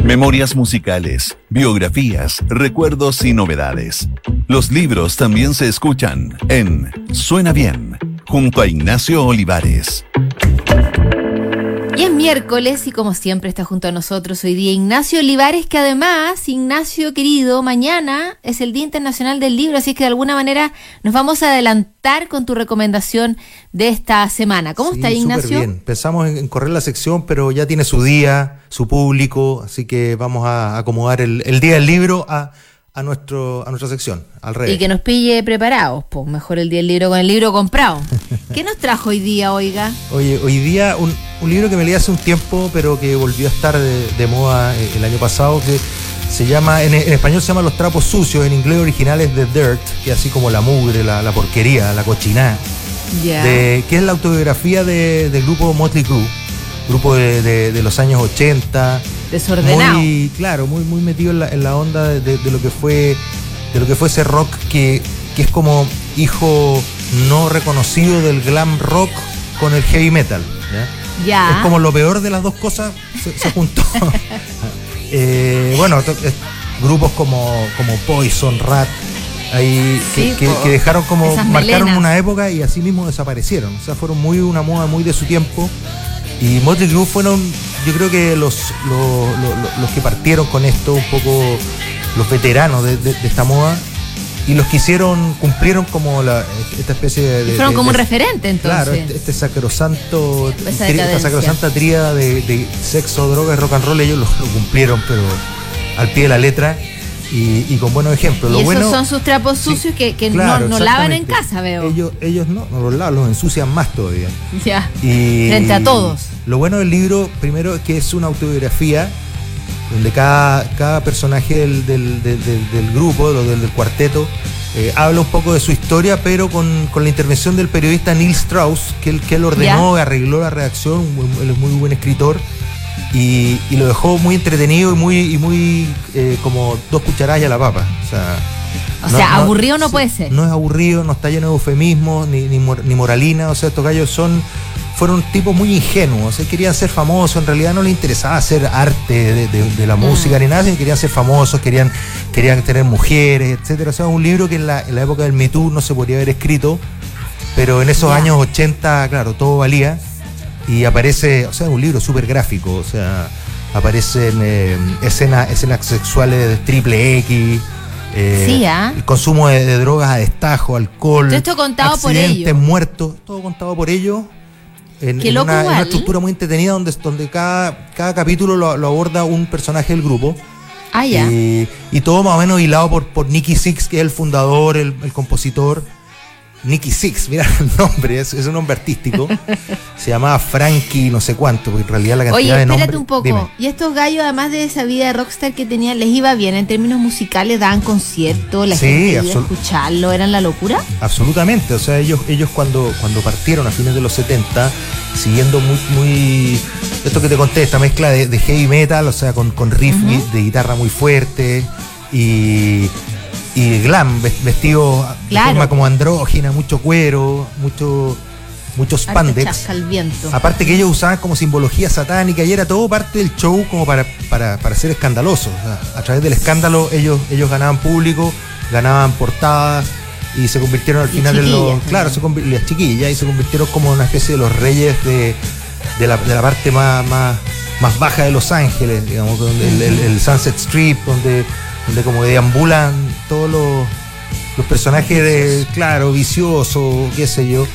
Memorias musicales, biografías, recuerdos y novedades. Los libros también se escuchan en Suena Bien, junto a Ignacio Olivares. Y es miércoles y como siempre está junto a nosotros hoy día Ignacio Olivares, que además, Ignacio querido, mañana es el Día Internacional del Libro, así que de alguna manera nos vamos a adelantar con tu recomendación de esta semana. ¿Cómo está, Ignacio? Súper bien. Pensamos en correr la sección, pero ya tiene su día, su público, así que vamos a acomodar el Día del Libro a nuestra sección, al revés. Y que nos pille preparados, pues mejor el Día del Libro con el libro comprado. ¿Qué nos trajo hoy día, oiga? Oye, hoy día un libro que me leí hace un tiempo, pero que volvió a estar de moda el año pasado, que se llama, en español se llama Los Trapos Sucios, en inglés original es The Dirt, que es así como la mugre, la porquería, la cochinada. Yeah. Que es la autobiografía del grupo Motley Crue, grupo de los años 80. Desordenado. Muy metido en la onda de lo que fue ese rock que es como hijo no reconocido del glam rock con el heavy metal. ¿Ya? Es como lo peor de las dos cosas se juntó. Grupos como Poison, Rat, ahí que dejaron como marcaron una época y así mismo desaparecieron. O sea, fueron una moda muy de su tiempo. Y Motley Crue fueron, yo creo que los que partieron con esto, un poco los veteranos de esta moda, y los que cumplieron como esta especie de... Fueron como un referente, entonces. Claro, esta sacrosanta tríada de sexo, droga y rock and roll, ellos lo cumplieron, pero al pie de la letra. Y con buenos ejemplos. Y esos son sus trapos sucios que claro, no lavan en casa, veo. Ellos no los lavan, los ensucian más todavía. Ya. Frente a todos. Lo bueno del libro, primero, es que es una autobiografía donde cada personaje del grupo, del cuarteto, habla un poco de su historia, pero con la intervención del periodista Neil Strauss, que él ordenó, arregló la redacción. Él es muy buen escritor. Y lo dejó muy entretenido y muy como 2 cucharadas a la papa. O sea, aburrido no puede ser. No es aburrido, no está lleno de eufemismos ni moralina. O sea, estos gallos fueron tipos muy ingenuos. Querían ser famosos, en realidad no les interesaba hacer arte de la música ni nada, sino querían ser famosos, querían tener mujeres, etcétera. O sea, un libro que en la época del Me Too no se podría haber escrito, pero en esos años 80, claro, todo valía. Y aparece, o sea, un libro súper gráfico, o sea, aparecen escenas sexuales de triple X, el consumo de drogas a destajo, alcohol, esto contado accidentes, por ellos, muertos, todo contado por ellos, en una estructura muy entretenida donde cada capítulo lo aborda un personaje del grupo. Y todo más o menos hilado por Nicky Sixx, que es el fundador, el compositor. Nicky Sixx, mira el nombre, es un nombre artístico. Se llamaba Frankie no sé cuánto, porque en realidad la cantidad de nombres... Oye, espérate un poco. Dime. Y estos gallos, además de esa vida de rockstar que tenían, ¿les iba bien en términos musicales? ¿Daban conciertos? ¿La gente iba a escucharlo? ¿Eran la locura? Absolutamente. O sea, ellos cuando partieron a fines de los 70, siguiendo muy esto que te conté, esta mezcla de heavy metal, o sea, con riff de guitarra muy fuerte y glam, vestido de forma como andrógina, mucho cuero, mucho spandex. Aparte que ellos usaban como simbología satánica y era todo parte del show como para ser escandalosos. O sea, a través del escándalo ellos ganaban público, ganaban portadas y se convirtieron al final en los... Claro, las chiquillas, y se convirtieron como una especie de los reyes de la parte más baja de Los Ángeles, digamos, donde el Sunset Strip, donde como deambulan todos los personajes viciosos, qué sé yo.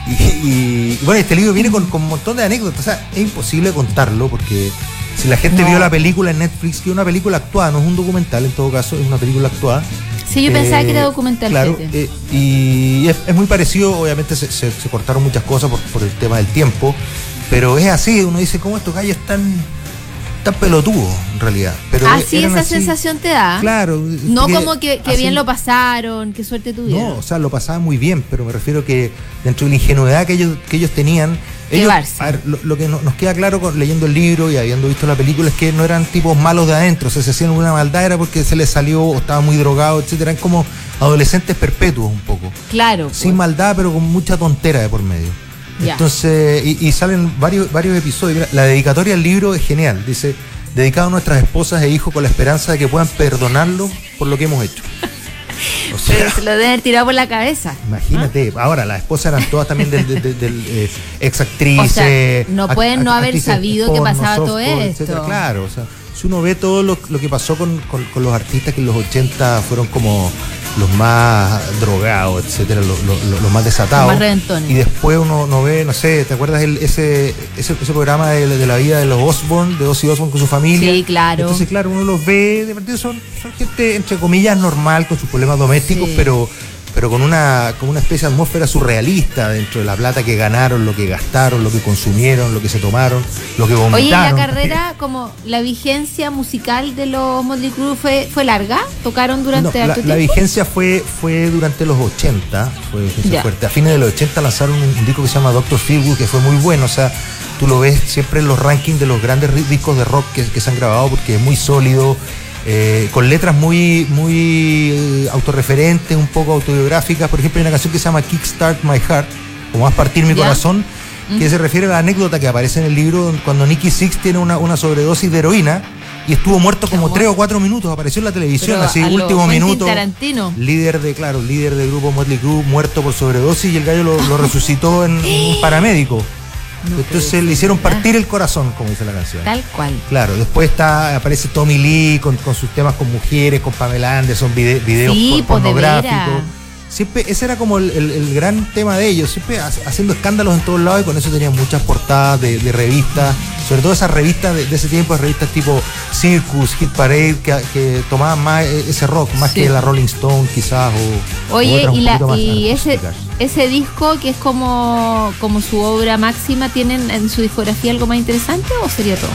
Y bueno, este libro viene con un montón de anécdotas. O sea, es imposible contarlo porque si la gente vio la película en Netflix, que es una película actuada, no es un documental, en todo caso, es una película actuada. Sí, yo pensaba que era documental. Claro, y es muy parecido, obviamente se cortaron muchas cosas por el tema del tiempo, pero es así, uno dice, ¿cómo estos gallos están pelotudos en realidad? Pero esa sensación te da. Claro. No como que bien lo pasaron, qué suerte tuvieron. No, o sea, lo pasaban muy bien, pero me refiero que dentro de la ingenuidad que ellos tenían, lo que nos queda claro leyendo el libro y habiendo visto la película es que no eran tipos malos de adentro. O sea, si hacían una maldad era porque se les salió o estaban muy drogados, etcétera. Eran como adolescentes perpetuos un poco. Claro. Sin maldad, pero con mucha tontera de por medio. Ya. Entonces, y salen varios episodios. Mira, la dedicatoria al libro es genial. Dice: dedicado a nuestras esposas e hijos con la esperanza de que puedan perdonarlo por lo que hemos hecho. O sea, pero se lo deben haber tirado por la cabeza. Imagínate, ahora las esposas eran todas también del ex actrices. O sea, no pueden no haber sabido que pasaba todo esto. Etcétera. Claro, o sea, si uno ve todo lo que pasó con los artistas que en los 80 fueron como los más drogados, etcétera, los más desatados. Los más reventones. Y después uno ve, no sé, ¿te acuerdas ese programa de la vida de los Osbourne, de Ozzy Osbourne con su familia? Sí, claro. Entonces, claro, uno los ve, de partida son gente, entre comillas, normal, con sus problemas domésticos, sí, pero con una especie de atmósfera surrealista dentro de la plata que ganaron, lo que gastaron, lo que consumieron, lo que se tomaron, lo que vomitaron. Oye, ¿y la carrera, como la vigencia musical de los Motley Crue fue larga? ¿Tocaron durante harto tiempo? La vigencia fue durante los 80, fue vigencia fuerte. A fines de los 80 lanzaron un disco que se llama Dr. Feelgood, que fue muy bueno, o sea, tú lo ves siempre en los rankings de los grandes discos de rock que se han grabado, porque es muy sólido, con letras muy autorreferentes, un poco autobiográficas. Por ejemplo, hay una canción que se llama Kickstart My Heart, como Haz Partir Mi Corazón, que se refiere a la anécdota que aparece en el libro cuando Nicky Sixx tiene una sobredosis de heroína y estuvo muerto como 3 o 4 minutos, apareció en la televisión. Pero así, último minuto, líder de grupo Motley Crue, muerto por sobredosis, y el gallo lo resucitó en un paramédico. No, entonces le hicieron partir el corazón, como dice la canción. Tal cual. Claro, después aparece Tommy Lee con sus temas con mujeres, con Pamela Anderson, videos pornográficos. Siempre ese era como el gran tema de ellos, siempre haciendo escándalos en todos lados, y con eso tenían muchas portadas de revistas, sobre todo esas revistas de ese tiempo, revistas tipo Circus, Hit Parade, que tomaban más ese rock, más que la Rolling Stone quizás. Oye, y ese disco que es como su obra máxima, ¿tienen en su discografía algo más interesante o sería todo?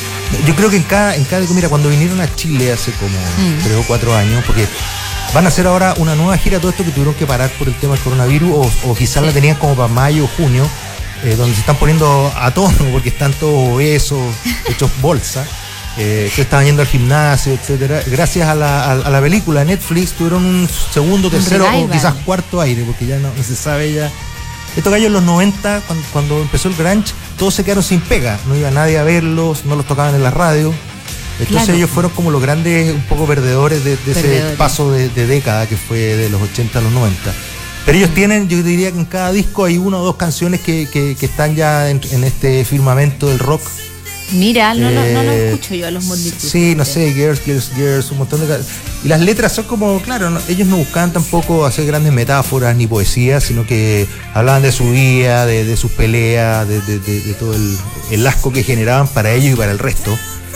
Yo creo que en cada mira, cuando vinieron a Chile hace como 3 o 4 años, porque van a hacer ahora una nueva gira, todo esto que tuvieron que parar por el tema del coronavirus, o quizás la tenían como para mayo o junio, donde se están poniendo a tono, porque están todos obesos, hechos bolsa, que estaban yendo al gimnasio, etcétera. Gracias a la película de Netflix tuvieron un segundo, tercero o quizás cuarto aire, porque ya no se sabe ya. Estos gallos en los 90, cuando empezó el grunge, todos se quedaron sin pega, no iba nadie a verlos, no los tocaban en la radio. Entonces ellos fueron como los grandes, un poco perdedores de ese paso de década que fue de los 80 a los 90. Pero ellos tienen, yo diría que en cada disco hay 1 o 2 canciones que están ya en este firmamento del rock. Mira, no lo escucho yo a los Motley Crue. Sí, no sé, Girls, un montón de... Y las letras son como, claro, ellos no buscaban tampoco hacer grandes metáforas ni poesía, sino que hablaban de su vida, de sus peleas, de todo el asco que generaban para ellos y para el resto.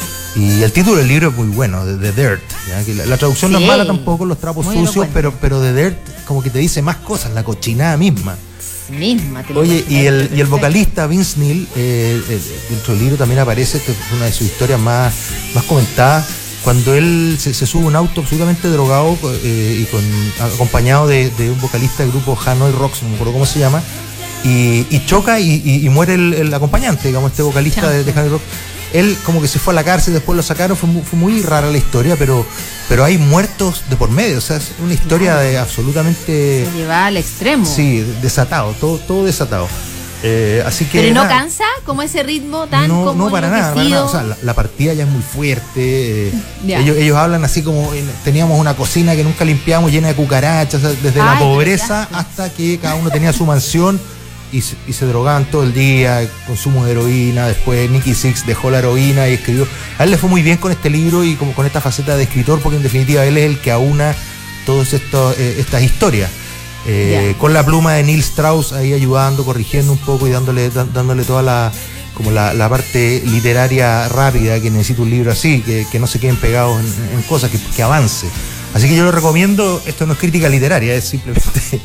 Y el título del libro es muy bueno, The Dirt, ¿ya? Que la traducción no es mala tampoco, los trapos sucios, pero The Dirt como que te dice más cosas, la cochinada misma. Oye, y el vocalista Vince Neil, dentro del libro también aparece, esta es una de sus historias más comentadas, cuando él se sube a un auto absolutamente drogado y acompañado de un vocalista del grupo Hanoi Rocks, no me acuerdo cómo se llama, y choca y muere el acompañante, digamos, este vocalista de Hanoi Rocks. Él como que se fue a la cárcel, después lo sacaron, fue muy rara la historia, pero hay muertos de por medio, o sea, es una historia de absolutamente... Se lleva al extremo. Sí, desatado, todo desatado. Así que... Pero no cansa, como ese ritmo tan como no, para nada. O sea, la partida ya es muy fuerte. Ellos hablan así como teníamos una cocina que nunca limpiamos, llena de cucarachas, o sea, desde la pobreza hasta que cada uno tenía su mansión. Y se drogaban todo el día, consumo de heroína. Después Nicky Sixx dejó la heroína y escribió. A él le fue muy bien con este libro y como con esta faceta de escritor, porque en definitiva él es el que aúna todas estas historias. Con la pluma de Neil Strauss ahí ayudando, corrigiendo un poco y dándole toda la parte literaria rápida que necesita un libro así, que no se queden pegados en cosas, que avance. Así que yo lo recomiendo. Esto no es crítica literaria, es simplemente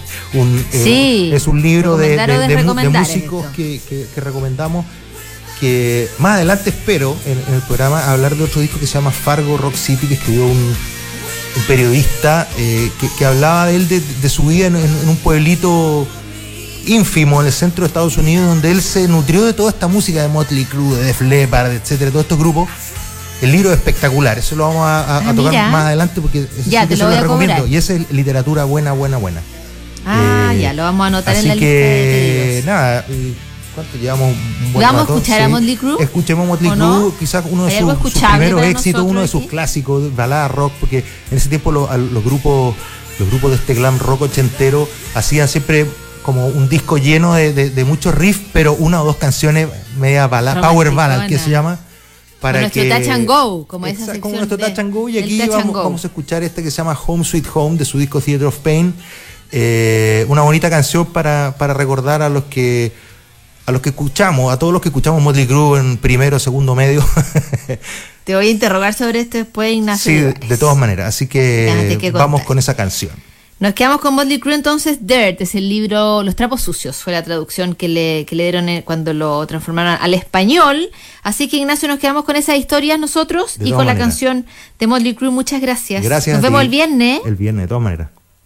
un libro de músicos que recomendamos. Que más adelante espero en el programa hablar de otro disco que se llama Fargo Rock City, que escribió un periodista que hablaba de él, de su vida en un pueblito ínfimo en el centro de Estados Unidos, donde él se nutrió de toda esta música de Motley Crue, de Def Leppard, etcétera, todos estos grupos. El libro es espectacular, eso lo vamos a tocar más adelante, porque eso ya, sí que se lo recomiendo. Y esa es literatura buena. Ya, lo vamos a anotar en la lista de pedidos. Nada, ¿Cuánto llevamos? Un buen ¿Vamos rato, a escuchar a Motley Crue? Escuchemos Motley Crue, no? quizás uno de ¿Hay algo sus escuchable primeros para éxitos, nosotros uno de sus aquí? clásicos, balada rock, porque en ese tiempo los grupos de este glam rock ochentero hacían siempre como un disco lleno de muchos riffs, pero una o dos canciones media balada, power ballad, que se llama. Para como nuestro Touch and Go, como esa sección. Como nuestro Touch and Go, y aquí vamos a escuchar este que se llama Home Sweet Home, de su disco Theater of Pain. Una bonita canción para recordar a los que escuchamos, a todos los que escuchamos Motley Crue en primero, segundo medio. Te voy a interrogar sobre esto después, Ignacio. Sí, de todas maneras, así que vamos con esa canción. Nos quedamos con Motley Crue entonces. Dirt es el libro, Los trapos sucios fue la traducción que le dieron cuando lo transformaron al español. Así que, Ignacio, nos quedamos con esas historias nosotros y con la canción de Motley Crue. Muchas gracias. Gracias. Nos vemos el viernes. El viernes, de todas maneras.